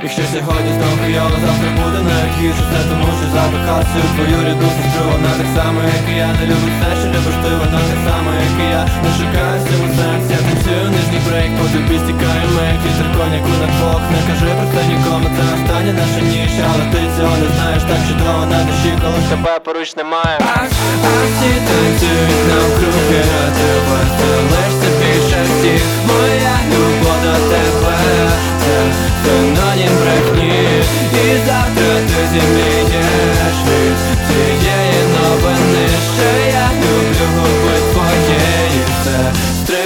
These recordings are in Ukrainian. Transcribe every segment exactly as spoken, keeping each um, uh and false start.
Якщо сьогодні знов хуйово, завтра буде навіть гірше. Це тому що закохався у твою рідну сестру. Вона так само, як і я, не любить все, що любиш ти. Вона так само, як і я, не шукаю в цьому сенс. Я танцюю нижній брейк, по тобі стікає мейк. Вітер коняку на двох, не кажи про це нікому. Це остання наша ніч, але ти цього не знаєш. Так чудово на душі, коли тебе поруч немає. А всі танцюють навкруги, а ти веселишся більше всіх. Моя любов до тебе, це синонім брехні. І завтра ти зімлієш від цієї новини, що я люблю губи твоєї сестри.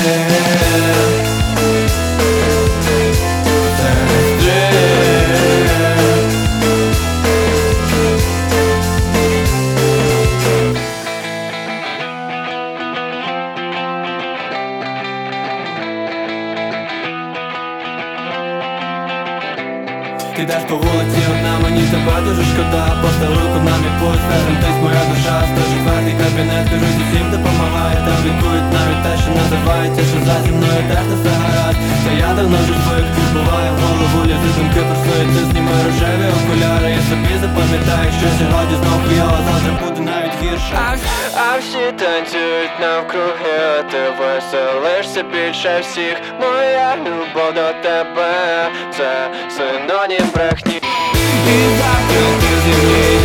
Ти йдеш по вулиці одна, мені тебе дуже шкода. Постав руку на мій пульс, разом тись моя душа. Сто четвертий кабінет, кажуть, усім допомагає. Там лікують навіть те, що називається, що за зі мною теж не все гаразд. Та я давно вже звик, буває в голову лізе думки про свої. Ти зніми рожеві окуляри і собі запам'ятай, якщо сьогодні знов хуйово, завтра буде навіть гірше. А, а всі танцюють навкруги, а ти веселишся більше всіх. Моя любов до тебе, це синонім брехні. І завтра ти зі мною